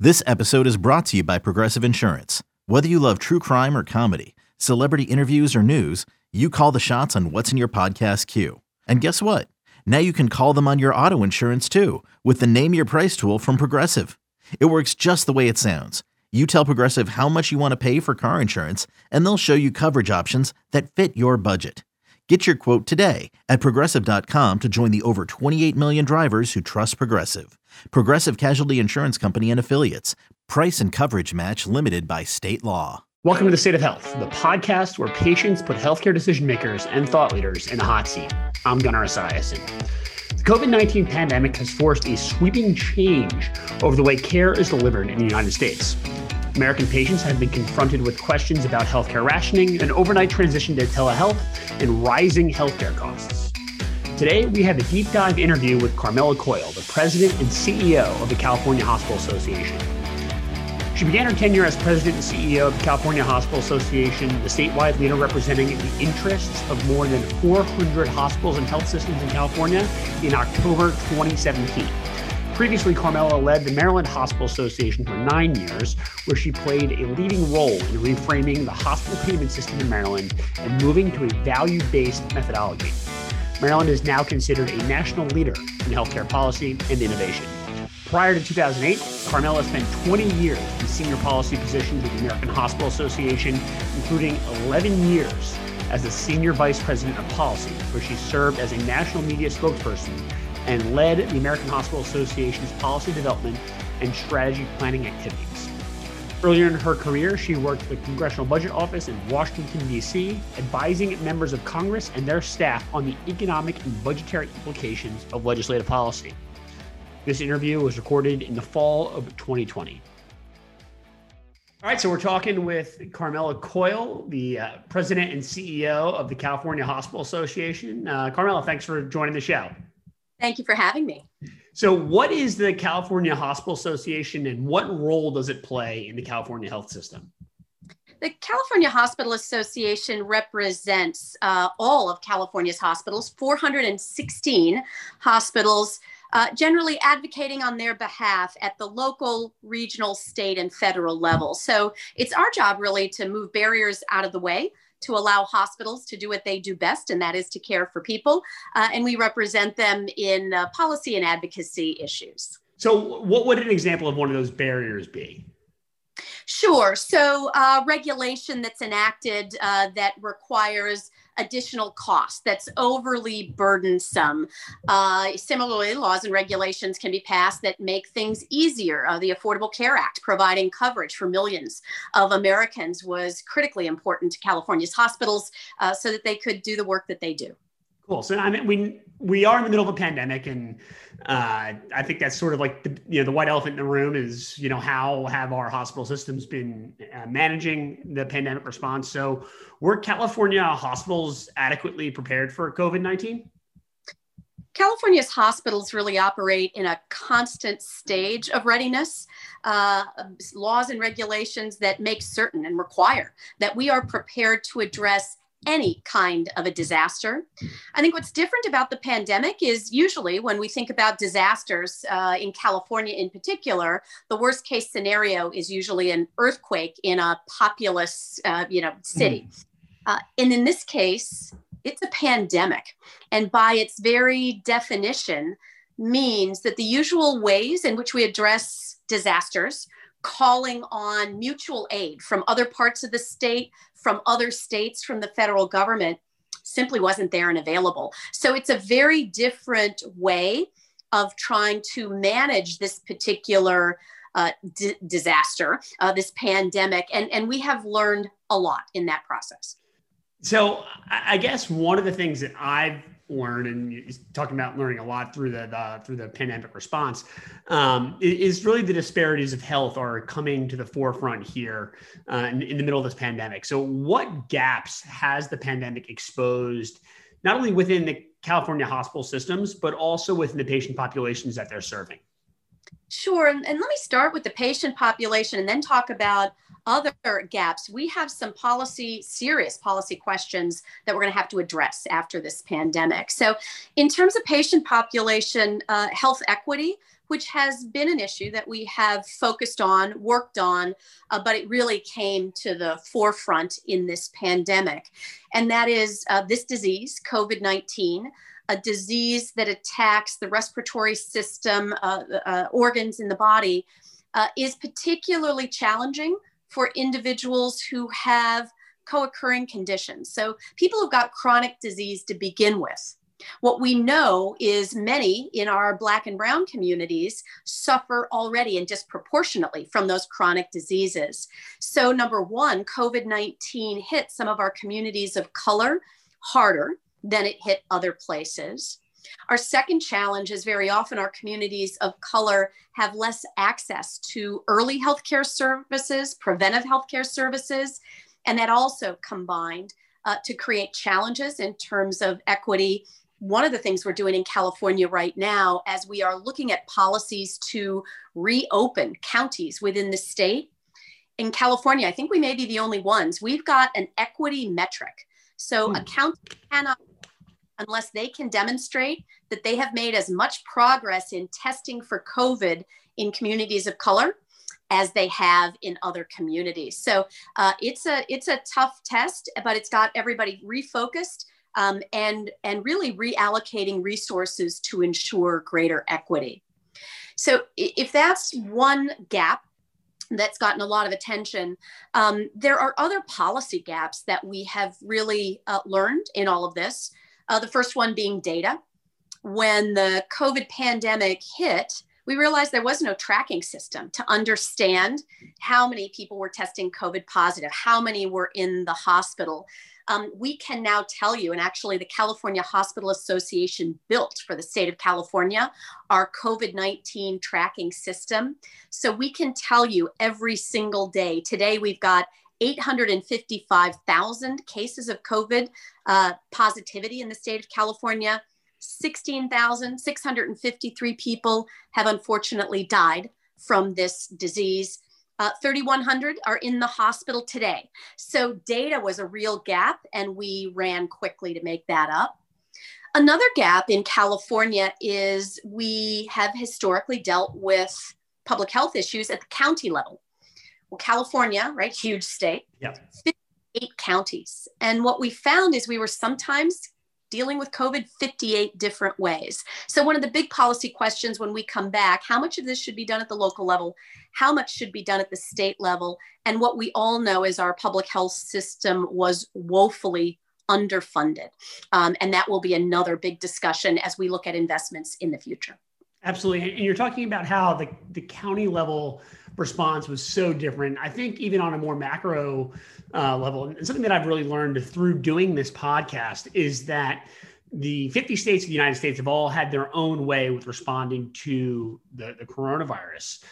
This episode is brought to you by Progressive Insurance. Whether you love true crime or comedy, celebrity interviews or news, you call the shots on what's in your podcast queue. And guess what? Now you can call them on your auto insurance too with the Name Your Price tool from Progressive. It works just the way it sounds. You tell Progressive how much you want to pay for car insurance, and they'll show you coverage options that fit your budget. Get your quote today at Progressive.com to join the over 28 million drivers who trust Progressive. Progressive Casualty Insurance Company and Affiliates. Price and coverage match limited by state law. Welcome to The State of Health, the podcast where patients put healthcare decision makers and thought leaders in the hot seat. I'm Gunnar Esiason. The COVID-19 pandemic has forced a sweeping change over the way care is delivered in the United States. American patients have been confronted with questions about healthcare rationing, an overnight transition to telehealth, and rising healthcare costs. Today, we have a deep dive interview with Carmela Coyle, the president and CEO of the California Hospital Association. She began her tenure as president and CEO of the California Hospital Association, the statewide leader representing the interests of more than 400 hospitals and health systems in California in October 2017. Previously, Carmela led the Maryland Hospital Association for 9 years, where she played a leading role in reframing the hospital payment system in Maryland and moving to a value-based methodology. Maryland is now considered a national leader in healthcare policy and innovation. Prior to 2008, Carmela spent 20 years in senior policy positions with the American Hospital Association, including 11 years as the senior vice president of policy, where she served as a national media spokesperson and led the American Hospital Association's policy development and strategy planning activities. Earlier in her career, she worked at the Congressional Budget Office in Washington, D.C., advising members of Congress and their staff on the economic and budgetary implications of legislative policy. This interview was recorded in the fall of 2020. All right, so we're talking with Carmela Coyle, the president and CEO of the California Hospital Association. Carmela, thanks for joining the show. Thank you for having me. So what is the California Hospital Association and what role does it play in the California health system? The California Hospital Association represents all of California's hospitals, 416 hospitals, generally advocating on their behalf at the local, regional, state, and federal level. So it's our job really to move barriers out of the way, to allow hospitals to do what they do best, and that is to care for people. And we represent them in policy and advocacy issues. So what would an example of one of those barriers be? Sure. So regulation that's enacted that requires additional costs, that's overly burdensome. Similarly, laws and regulations can be passed that make things easier. The Affordable Care Act, providing coverage for millions of Americans, was critically important to California's hospitals so that they could do the work that they do. Cool. So I mean, we are in the middle of a pandemic, and I think that's sort of like the white elephant in the room is, how have our hospital systems been managing the pandemic response? So were California hospitals adequately prepared for COVID-19? California's hospitals really operate in a constant stage of readiness, laws and regulations that make certain and require that we are prepared to address any kind of a disaster. I think what's different about the pandemic is usually when we think about disasters in California in particular, the worst case scenario is usually an earthquake in a populous, city. And in this case, it's a pandemic. And by its very definition means that the usual ways in which we address disasters, calling on mutual aid from other parts of the state, from other states, from the federal government, simply wasn't there and available. So it's a very different way of trying to manage this particular disaster, this pandemic. And we have learned a lot in that process. So I guess one of the things that I've learned, and you're talking about learning a lot through the pandemic response, is really the disparities of health are coming to the forefront here in the middle of this pandemic. So what gaps has the pandemic exposed, not only within the California hospital systems, but also within the patient populations that they're serving? Sure. And let me start with the patient population and then talk about other gaps. We have some serious policy questions that we're going to have to address after this pandemic. So in terms of patient population health equity, which has been an issue that we have focused on, worked on, but it really came to the forefront in this pandemic. And that is this disease, COVID-19, a disease that attacks the respiratory system, organs in the body, is particularly challenging for individuals who have co-occurring conditions. So people who've got chronic disease to begin with. What we know is many in our Black and Brown communities suffer already and disproportionately from those chronic diseases. So number one, COVID-19 hit some of our communities of color harder than it hit other places. Our second challenge is very often our communities of color have less access to early healthcare services, preventive healthcare services, and that also combined to create challenges in terms of equity. One of the things we're doing in California right now, as we are looking at policies to reopen counties within the state, in California, I think we may be the only ones, we've got an equity metric. So a county cannot, unless they can demonstrate that they have made as much progress in testing for COVID in communities of color as they have in other communities. So it's a tough test, but it's got everybody refocused and really reallocating resources to ensure greater equity. So if that's one gap that's gotten a lot of attention, there are other policy gaps that we have really learned in all of this. The first one being data. When the COVID pandemic hit, we realized there was no tracking system to understand how many people were testing COVID positive, how many were in the hospital. We can now tell you, and actually the California Hospital Association built for the state of California our COVID-19 tracking system. So we can tell you every single day. Today we've got 855,000 cases of COVID positivity in the state of California. 16,653 people have unfortunately died from this disease. 3,100 are in the hospital today. So data was a real gap, and we ran quickly to make that up. Another gap in California is we have historically dealt with public health issues at the county level. Well, California, right, huge state, 58 counties. And what we found is we were sometimes dealing with COVID 58 different ways. So one of the big policy questions when we come back, how much of this should be done at the local level? How much should be done at the state level? And what we all know is our public health system was woefully underfunded. And that will be another big discussion as we look at investments in the future. Absolutely. And you're talking about how the county level response was so different. I think even on a more macro level, and something that I've really learned through doing this podcast is that the 50 states of the United States have all had their own way with responding to the coronavirus.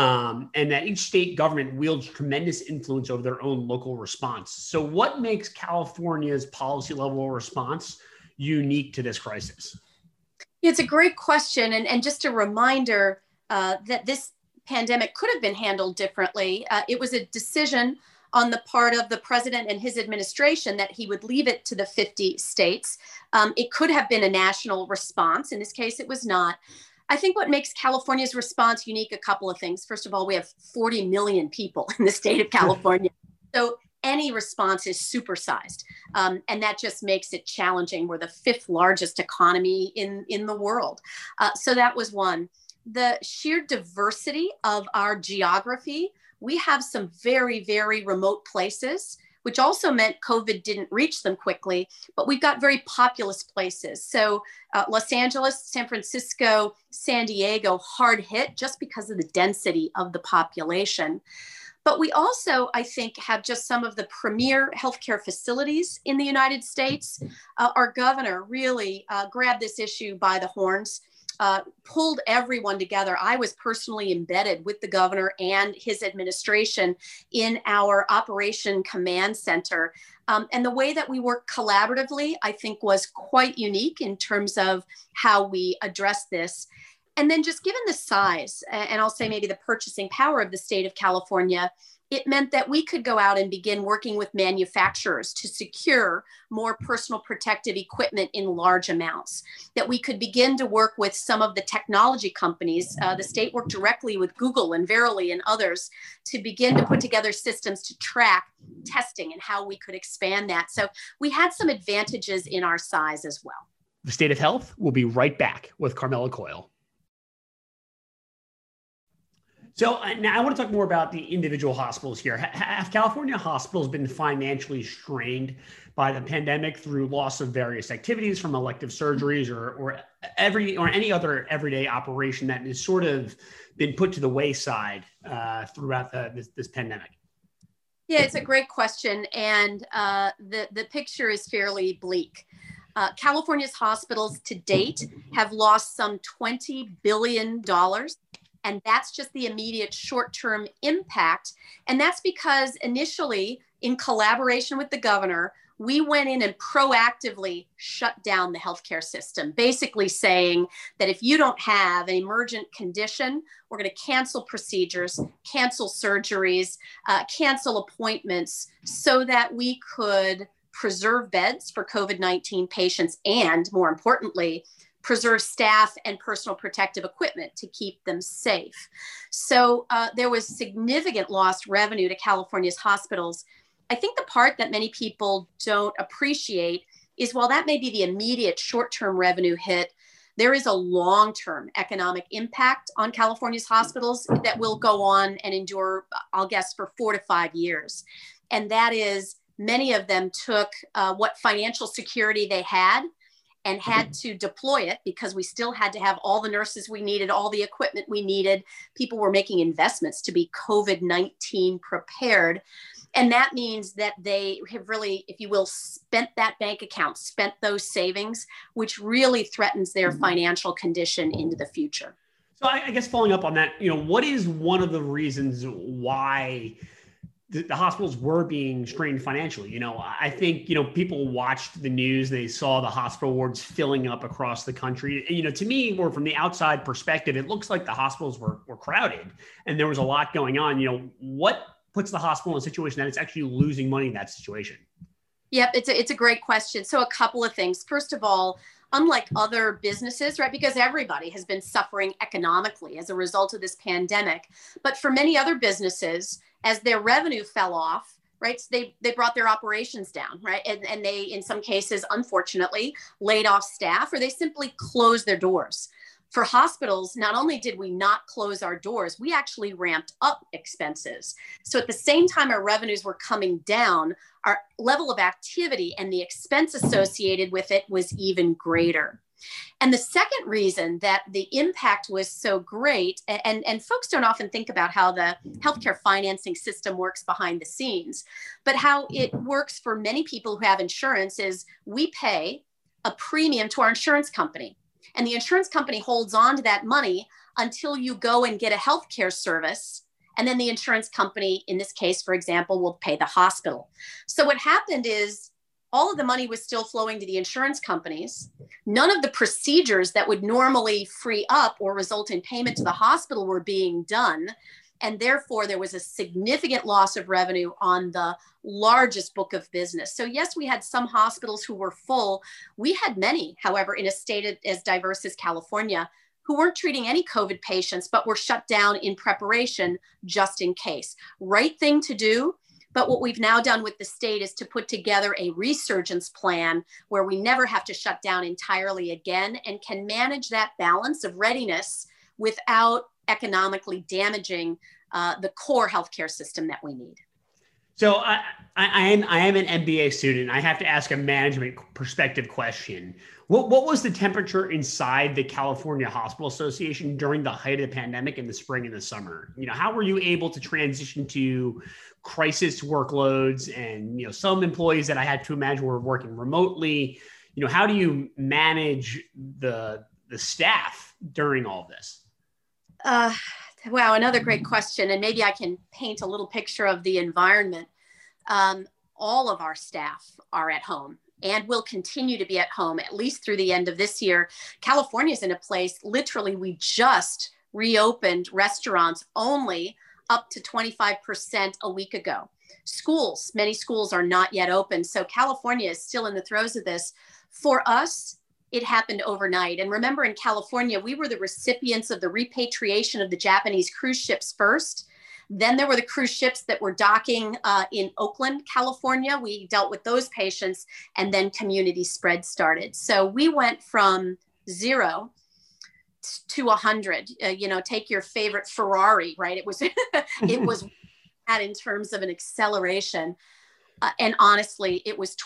And that each state government wields tremendous influence over their own local response. So what makes California's policy level response unique to this crisis? It's a great question. And just a reminder that this pandemic could have been handled differently. It was a decision on the part of the president and his administration that he would leave it to the 50 states. It could have been a national response. In this case, it was not. I think what makes California's response unique, a couple of things. First of all, we have 40 million people in the state of California. So any response is supersized. And that just makes it challenging. We're the fifth largest economy in the world. So that was one. The sheer diversity of our geography. We have some very, very remote places, which also meant COVID didn't reach them quickly, but we've got very populous places. So Los Angeles, San Francisco, San Diego, hard hit just because of the density of the population. But we also, I think, have just some of the premier healthcare facilities in the United States. Our governor really grabbed this issue by the horns. Pulled everyone together. I was personally embedded with the governor and his administration in our Operation Command Center. And the way that we worked collaboratively, I think, was quite unique in terms of how we addressed this. And then just given the size, and I'll say maybe the purchasing power of the state of California, it meant that we could go out and begin working with manufacturers to secure more personal protective equipment in large amounts, that we could begin to work with some of the technology companies. The state worked directly with Google and Verily and others to begin to put together systems to track testing and how we could expand that. So we had some advantages in our size as well. The State of Health will be right back with Carmela Coyle. So now I want to talk more about the individual hospitals here. Have California hospitals been financially strained by the pandemic through loss of various activities, from elective surgeries or any other everyday operation that has sort of been put to the wayside throughout this pandemic? Yeah, it's a great question. And the picture is fairly bleak. California's hospitals to date have lost some $20 billion. And that's just the immediate short-term impact. And that's because initially, in collaboration with the governor, we went in and proactively shut down the healthcare system, basically saying that if you don't have an emergent condition, we're going to cancel procedures, cancel surgeries, cancel appointments, so that we could preserve beds for COVID-19 patients and, more importantly, preserve staff and personal protective equipment to keep them safe. So there was significant lost revenue to California's hospitals. I think the part that many people don't appreciate is, while that may be the immediate short-term revenue hit, there is a long-term economic impact on California's hospitals that will go on and endure, I'll guess, for 4 to 5 years. And that is, many of them took what financial security they had and had to deploy it, because we still had to have all the nurses we needed, all the equipment we needed. People were making investments to be COVID-19 prepared. And that means that they have really, if you will, spent that bank account, spent those savings, which really threatens their financial condition into the future. So I guess following up on that, what is one of the reasons why the hospitals were being strained financially? I think, people watched the news, they saw the hospital wards filling up across the country. To me, or from the outside perspective, it looks like the hospitals were crowded and there was a lot going on. What puts the hospital in a situation that it's actually losing money in that situation? Yep, it's a great question. So a couple of things. First of all, unlike other businesses, right, because everybody has been suffering economically as a result of this pandemic, but for many other businesses, as their revenue fell off, right, so they brought their operations down, right, and they, in some cases, unfortunately, laid off staff, or they simply closed their doors. For hospitals, not only did we not close our doors, we actually ramped up expenses. So at the same time our revenues were coming down, our level of activity and the expense associated with it was even greater. And the second reason that the impact was so great, and folks don't often think about how the healthcare financing system works behind the scenes, but how it works for many people who have insurance is we pay a premium to our insurance company. And the insurance company holds on to that money until you go and get a healthcare service. And then the insurance company, in this case, for example, will pay the hospital. So what happened is all of the money was still flowing to the insurance companies. None of the procedures that would normally free up or result in payment to the hospital were being done. And therefore, there was a significant loss of revenue on the largest book of business. So yes, we had some hospitals who were full. We had many, however, in a state as diverse as California, who weren't treating any COVID patients, but were shut down in preparation just in case. Right thing to do. But what we've now done with the state is to put together a resurgence plan where we never have to shut down entirely again and can manage that balance of readiness without economically damaging the core healthcare system that we need. So I am an MBA student. I have to ask a management perspective question. What was the temperature inside the California Hospital Association during the height of the pandemic in the spring and the summer? How were you able to transition to crisis workloads? And some employees that I had to imagine were working remotely. How do you manage the staff during all of this? Wow, another great question. And maybe I can paint a little picture of the environment. All of our staff are at home. and will continue to be at home at least through the end of this year. California is in a place, literally, we just reopened restaurants only up to 25% a week ago. Schools, many schools are not yet open. So California is still in the throes of this. For us, it happened overnight. And remember, in California, we were the recipients of the repatriation of the Japanese cruise ships first. Then there were the cruise ships that were docking in Oakland, California. We dealt with those patients, and then community spread started. So we went from 0 to 100. Take your favorite Ferrari, right? It was that in terms of an acceleration. And honestly, it was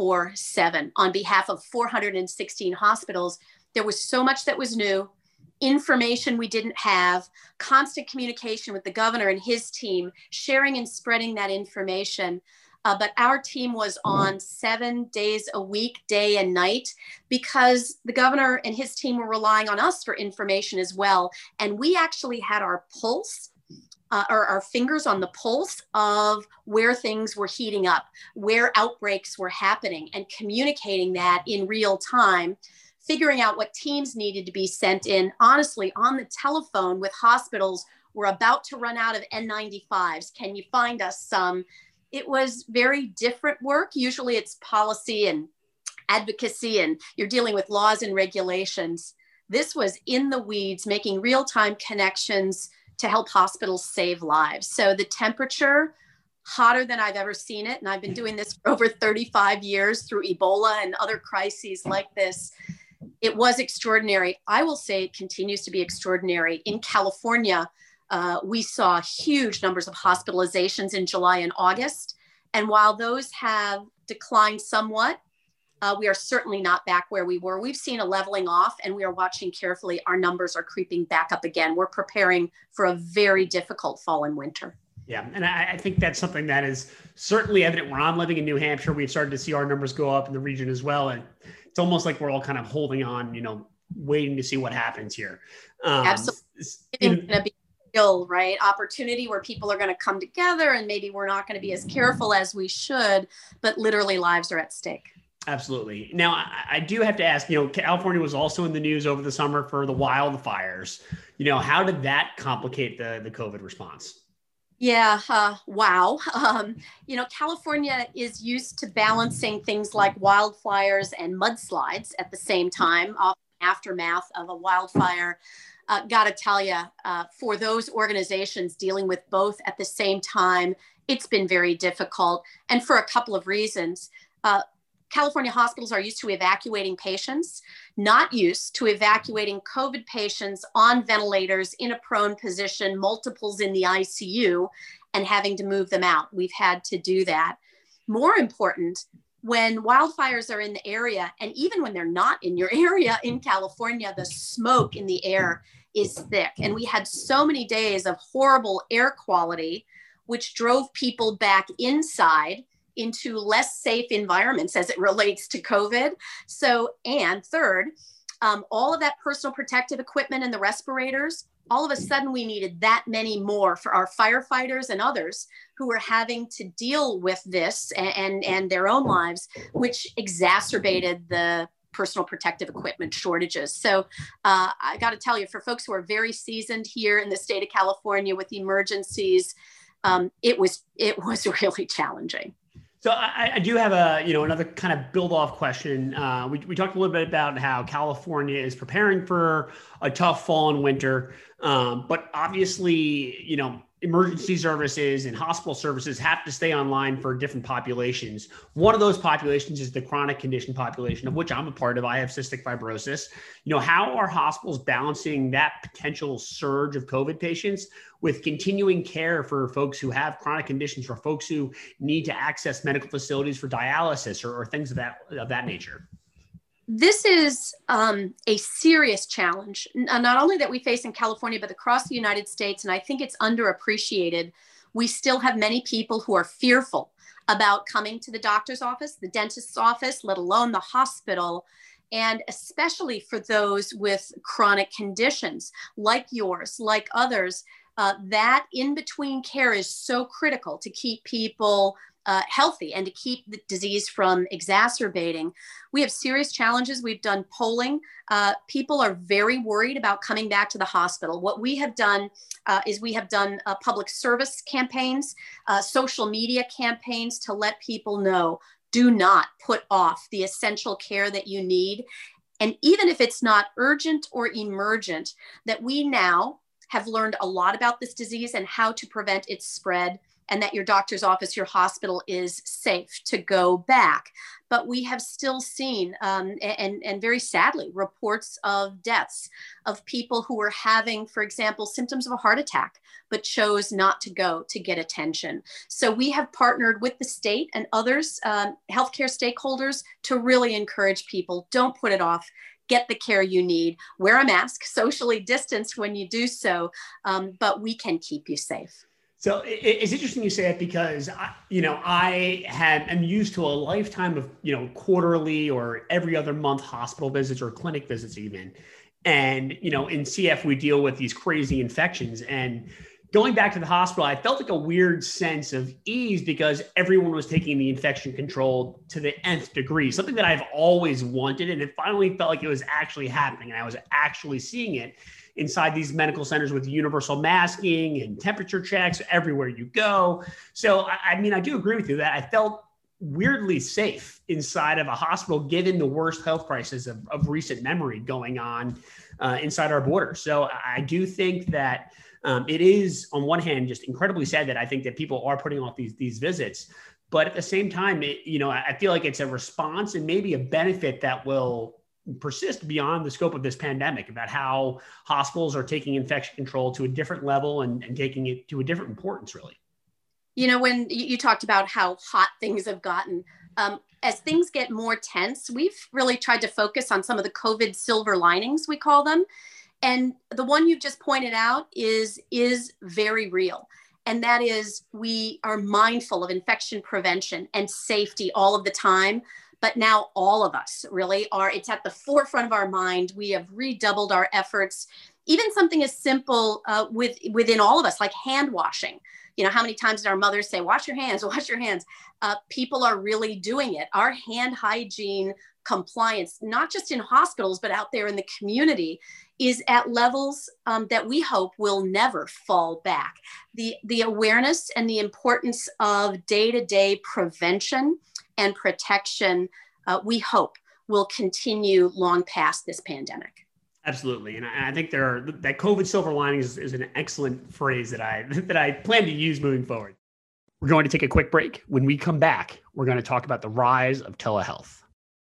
24/7 on behalf of 416 hospitals. There was so much that was new, information we didn't have, constant communication with the governor and his team, sharing and spreading that information. But our team was on 7 days a week, day and night, because the governor and his team were relying on us for information as well. And we actually had our pulse, or our fingers on the pulse of where things were heating up, where outbreaks were happening, and communicating that in real time, figuring out what teams needed to be sent in, honestly, on the telephone with hospitals. We're about to run out of N95s. Can you find us some? It was very different work. Usually it's policy and advocacy, and you're dealing with laws and regulations. This was in the weeds, making real-time connections to help hospitals save lives. So the temperature, hotter than I've ever seen it. And I've been doing this for over 35 years through Ebola and other crises like this. It was extraordinary. I will say it continues to be extraordinary. In California, we saw huge numbers of hospitalizations in July and August. And while those have declined somewhat, we are certainly not back where we were. We've seen a leveling off, and we are watching carefully. Our numbers are creeping back up again. We're preparing for a very difficult fall and winter. Yeah, and I think that's something that is certainly evident where I'm living in New Hampshire. We've started to see our numbers go up in the region as well. And it's almost like we're all kind of holding on, waiting to see what happens here. Absolutely. It's going to be real, right? Opportunity where people are going to come together, and maybe we're not going to be as careful as we should, but literally lives are at stake. Absolutely. Now, I do have to ask, California was also in the news over the summer for the wildfires. How did that complicate the COVID response? Yeah. Wow. California is used to balancing things like wildfires and mudslides at the same time, aftermath of a wildfire. Got to tell you, for those organizations dealing with both at the same time, it's been very difficult, and for a couple of reasons. California hospitals are used to evacuating patients, not used to evacuating COVID patients on ventilators in a prone position, multiples in the ICU, and having to move them out. We've had to do that. More important, when wildfires are in the area, and even when they're not in your area in California, the smoke in the air is thick. And we had so many days of horrible air quality, which drove people back inside into less safe environments as it relates to COVID. So, and third, all of that personal protective equipment and the respirators, all of a sudden we needed that many more for our firefighters and others who were having to deal with this and their own lives, which exacerbated the personal protective equipment shortages. So I got to tell you, for folks who are very seasoned here in the state of California with emergencies, it was really challenging. So I do have another kind of build off question. We talked a little bit about how California is preparing for a tough fall and winter, but obviously, emergency services and hospital services have to stay online for different populations. One of those populations is the chronic condition population, of which I'm a part of. I have cystic fibrosis. How are hospitals balancing that potential surge of COVID patients with continuing care for folks who have chronic conditions, or folks who need to access medical facilities for dialysis or things of that nature? This is a serious challenge, not only that we face in California, but across the United States. And I think it's underappreciated. We still have many people who are fearful about coming to the doctor's office, the dentist's office, let alone the hospital. And especially for those with chronic conditions like yours, like others, that in-between care is so critical to keep people healthy and to keep the disease from exacerbating. We have serious challenges. We've done polling. People are very worried about coming back to the hospital. What we have done is we have done public service campaigns, social media campaigns to let people know, do not put off the essential care that you need. And even if it's not urgent or emergent, that we now have learned a lot about this disease and how to prevent its spread, and that your doctor's office, your hospital is safe to go back. But we have still seen, and very sadly, reports of deaths of people who were having, for example, symptoms of a heart attack, but chose not to go to get attention. So we have partnered with the state and others, healthcare stakeholders, to really encourage people, don't put it off. Get the care you need, wear a mask, socially distanced when you do so, but we can keep you safe. So it's interesting you say that because I'm used to a lifetime of, quarterly or every other month hospital visits or clinic visits even. And, in CF, we deal with these crazy infections. And going back to the hospital, I felt like a weird sense of ease because everyone was taking the infection control to the nth degree, something that I've always wanted. And it finally felt like it was actually happening. And I was actually seeing it inside these medical centers with universal masking and temperature checks everywhere you go. So, I do agree with you that I felt weirdly safe inside of a hospital, given the worst health crisis of recent memory going on inside our borders. So I do think that it is, on one hand, just incredibly sad that I think that people are putting off these visits. But at the same time, I feel like it's a response and maybe a benefit that will persist beyond the scope of this pandemic, about how hospitals are taking infection control to a different level and taking it to a different importance, really. When you talked about how hot things have gotten, as things get more tense, we've really tried to focus on some of the COVID silver linings, we call them. And the one you've just pointed out is very real. And that is, we are mindful of infection prevention and safety all of the time. But now all of us really are, it's at the forefront of our mind. We have redoubled our efforts. Even something as simple within all of us, like hand washing. How many times did our mothers say, wash your hands, wash your hands? People are really doing it. Our hand hygiene compliance, not just in hospitals, but out there in the community, is at levels that we hope will never fall back. The awareness and the importance of day-to-day prevention and protection, we hope, will continue long past this pandemic. Absolutely. And I think that COVID silver lining is an excellent phrase that I plan to use moving forward. We're going to take a quick break. When we come back, we're going to talk about the rise of telehealth.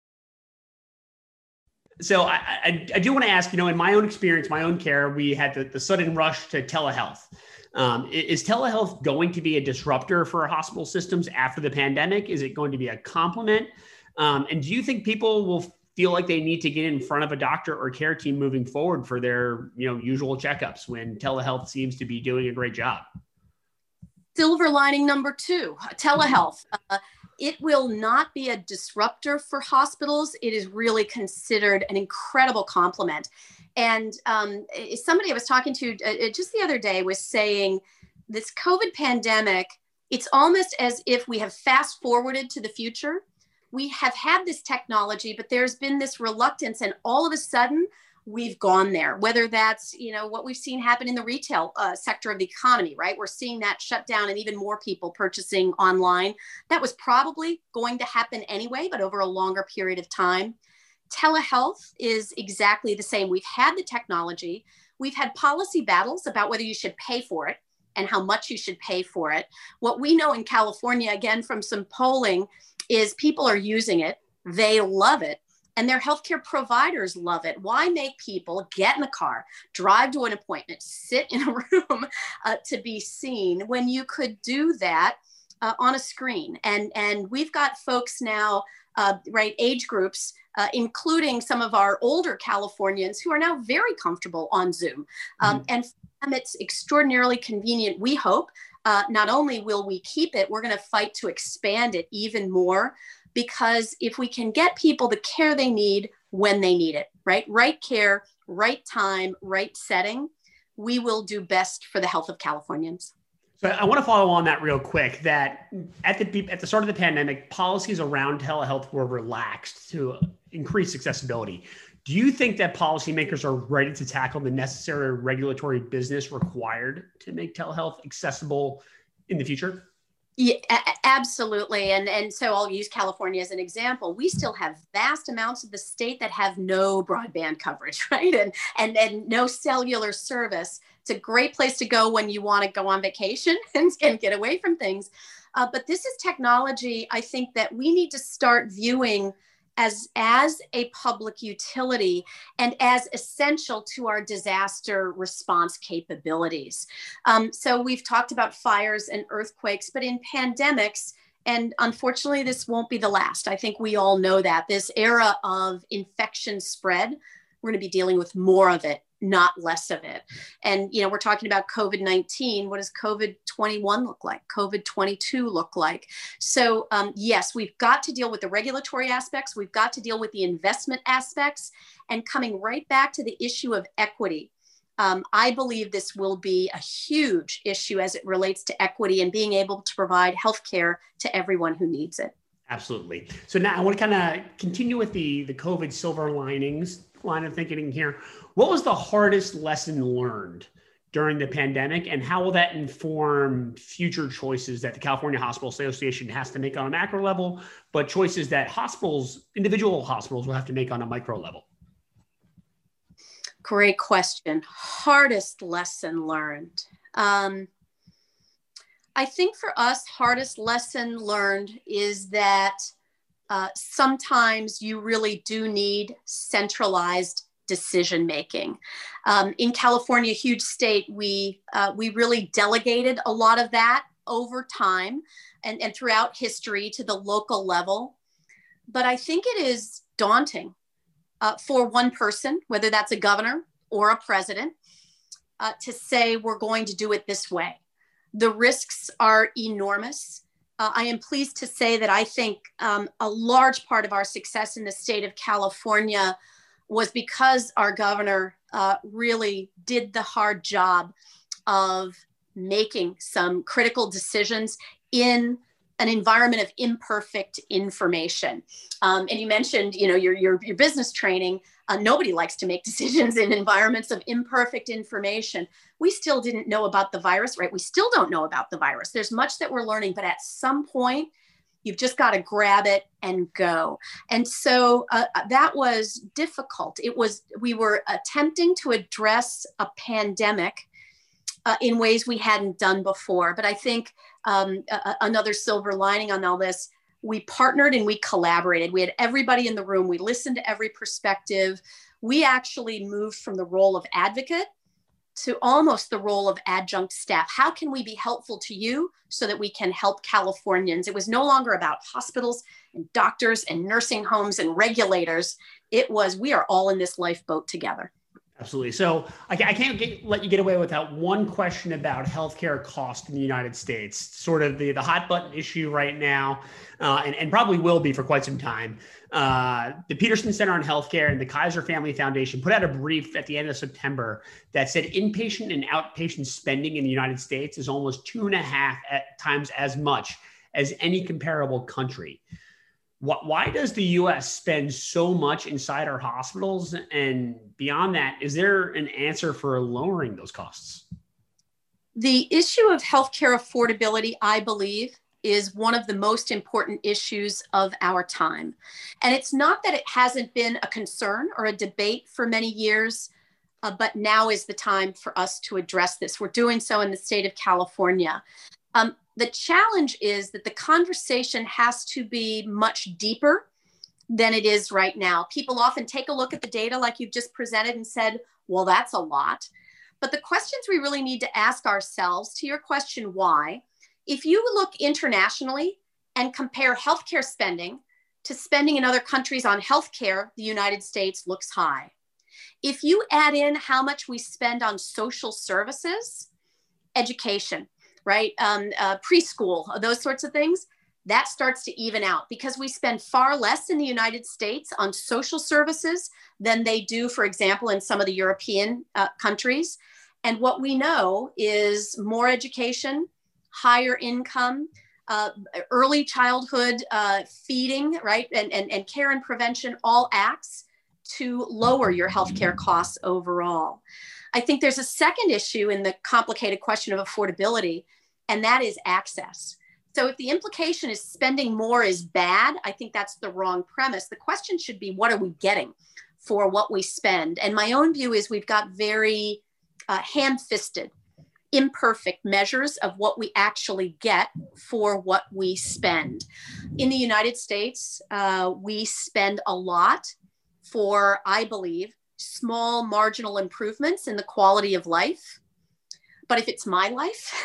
So I do want to ask, in my own experience, my own care, we had the sudden rush to telehealth. Is telehealth going to be a disruptor for hospital systems after the pandemic? Is it going to be a complement? And do you think people will feel like they need to get in front of a doctor or care team moving forward for their usual checkups when telehealth seems to be doing a great job? Silver lining number 2, telehealth. It will not be a disruptor for hospitals. It is really considered an incredible complement. And somebody I was talking to just the other day was saying this COVID pandemic, it's almost as if we have fast forwarded to the future. We have had this technology, but there's been this reluctance, and all of a sudden we've gone there, whether that's, what we've seen happen in the retail sector of the economy, right? We're seeing that shut down and even more people purchasing online. That was probably going to happen anyway, but over a longer period of time. Telehealth is exactly the same. We've had the technology. We've had policy battles about whether you should pay for it and how much you should pay for it. What we know in California, again, from some polling, is people are using it. They love it. And their healthcare providers love it. Why make people get in the car, drive to an appointment, sit in a room to be seen when you could do that on a screen? And we've got folks now, age groups, including some of our older Californians who are now very comfortable on Zoom. And for them, it's extraordinarily convenient. We hope not only will we keep it, we're going to fight to expand it even more. Because if we can get people the care they need when they need it, right? Right care, right time, right setting, we will do best for the health of Californians. So I want to follow on that real quick, that at the start of the pandemic, policies around telehealth were relaxed to increase accessibility. Do you think that policymakers are ready to tackle the necessary regulatory business required to make telehealth accessible in the future? Yeah, absolutely. And so I'll use California as an example. We still have vast amounts of the state that have no broadband coverage, right? And no cellular service. It's a great place to go when you want to go on vacation and get away from things. But this is technology, I think, that we need to start viewing as a public utility and as essential to our disaster response capabilities. So we've talked about fires and earthquakes, but in pandemics, and unfortunately, this won't be the last. I think we all know that this era of infection spread, we're going to be dealing with more of it, not less of it. And, we're talking about COVID-19. What does COVID-21 look like? COVID-22 look like? So yes, we've got to deal with the regulatory aspects. We've got to deal with the investment aspects, and coming right back to the issue of equity. I believe this will be a huge issue as it relates to equity and being able to provide healthcare to everyone who needs it. Absolutely. So now I want to kind of continue with the COVID silver linings line of thinking here. What was the hardest lesson learned during the pandemic, and how will that inform future choices that the California Hospital Association has to make on a macro level, but choices that individual hospitals will have to make on a micro level? Great question. Hardest lesson learned. I think for us, hardest lesson learned is that sometimes you really do need centralized decision making. In California, a huge state, we really delegated a lot of that over time and throughout history to the local level. But I think it is daunting for one person, whether that's a governor or a president, to say we're going to do it this way. The risks are enormous. I am pleased to say that I think a large part of our success in the state of California was because our governor really did the hard job of making some critical decisions in an environment of imperfect information. And you mentioned, your business training. Nobody likes to make decisions in environments of imperfect information. We still didn't know about the virus, right? We still don't know about the virus. There's much that we're learning, but at some point, you've just got to grab it and go. And so that was difficult. We were attempting to address a pandemic in ways we hadn't done before. But I think another silver lining on all this, we partnered and we collaborated. We had everybody in the room. We listened to every perspective. We actually moved from the role of advocate to almost the role of adjunct staff. How can we be helpful to you so that we can help Californians? It was no longer about hospitals and doctors and nursing homes and regulators. It was, we are all in this lifeboat together. Absolutely. So I can't let you get away without one question about healthcare cost in the United States, sort of the hot button issue right now, and probably will be for quite some time. The Peterson Center on Healthcare and the Kaiser Family Foundation put out a brief at the end of September that said inpatient and outpatient spending in the United States is almost 2.5 times as much as any comparable country. Why does the U.S. spend so much inside our hospitals? And beyond that, is there an answer for lowering those costs? The issue of healthcare affordability, I believe, is one of the most important issues of our time. And it's not that it hasn't been a concern or a debate for many years, but now is the time for us to address this. We're doing so in the state of California. The challenge is that the conversation has to be much deeper than it is right now. People often take a look at the data like you've just presented and said, well, that's a lot. But the questions we really need to ask ourselves, to your question, why, if you look internationally and compare healthcare spending to spending in other countries on healthcare, the United States looks high. If you add in how much we spend on social services, education, right? Preschool, those sorts of things, that starts to even out because we spend far less in the United States on social services than they do, for example, in some of the European countries. And what we know is more education higher income, early childhood feeding, right, and care and prevention, all acts to lower your healthcare costs overall. I think there's a second issue in the complicated question of affordability, and that is access. So if the implication is spending more is bad, I think that's the wrong premise. The question should be, what are we getting for what we spend? And my own view is we've got very ham-fisted, imperfect measures of what we actually get for what we spend. In the United States, we spend a lot for, I believe, small marginal improvements in the quality of life. But if it's my life,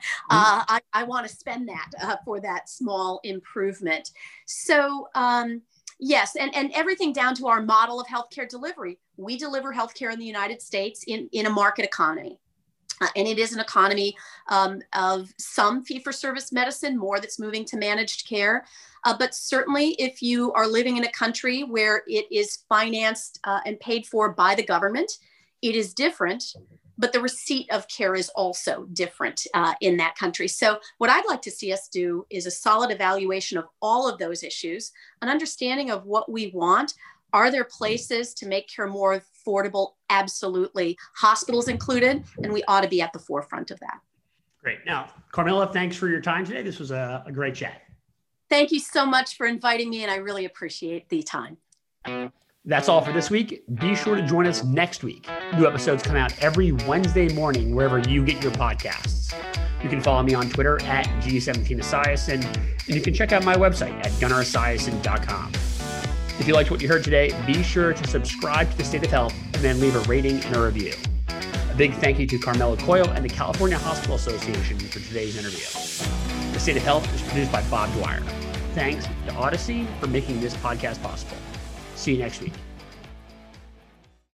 I want to spend that for that small improvement. So yes, and everything down to our model of healthcare delivery. We deliver healthcare in the United States in a market economy. And it is an economy of some fee-for-service medicine, more that's moving to managed care. But certainly if you are living in a country where it is financed and paid for by the government, it is different. But the receipt of care is also different in that country. So what I'd like to see us do is a solid evaluation of all of those issues, an understanding of what we want. Are there places to make care more affordable? Absolutely. Hospitals included, and we ought to be at the forefront of that. Great. Now, Carmela, thanks for your time today. This was a great chat. Thank you so much for inviting me, and I really appreciate the time. That's all for this week. Be sure to join us next week. New episodes come out every Wednesday morning, wherever you get your podcasts. You can follow me on Twitter at G17Esiason, and you can check out my website at GunnarEsiason.com. If you liked what you heard today, be sure to subscribe to The State of Health and then leave a rating and a review. A big thank you to Carmela Coyle and the California Hospital Association for today's interview. The State of Health is produced by Bob Dwyer. Thanks to Odyssey for making this podcast possible. See you next week.